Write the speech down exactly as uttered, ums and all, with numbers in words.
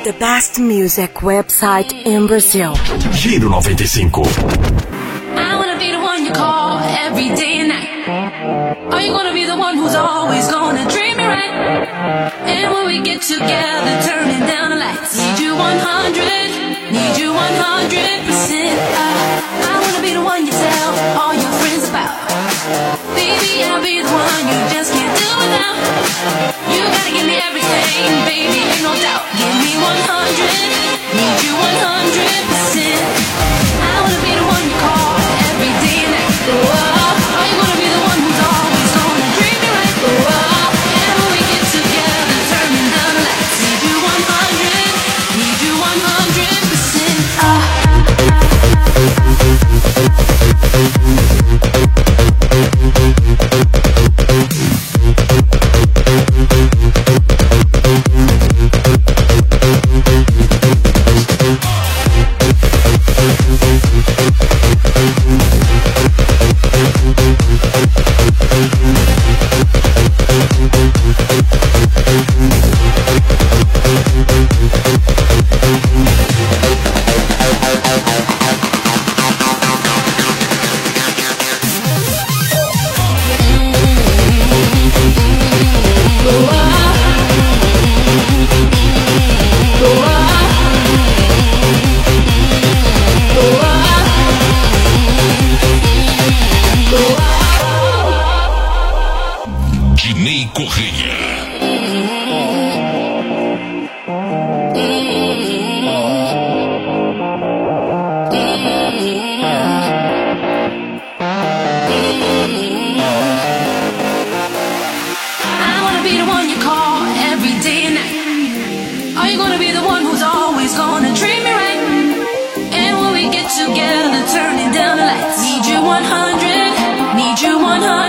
The best music website in Brazil. Giro noventa e cinco. I wanna be the one you call every day and night. Are you gonna be the one who's always gonna treat me right? And when we get together, turning down the lights. Need you one hundred, need you one hundred percent. I, I wanna be the one you tell all your friends about. Baby, I'll be the one you just can't do without. You gotta give me everything, baby, ain't no doubt. Give me one hundred, need you one hundred percent. I wanna be the one you call every day and night. Whoa, are you gonna be the one who's always gonna treat me right? Whoa, and when we get together, turning down the lights. Need you one hundred, need you one hundred percent. Ah. Dinei Correia. I wanna be the one you call every day and night. Are you gonna be the one who's always gonna treat me right? And when we get together, turning down the lights. Need you one hundred, need you one hundred.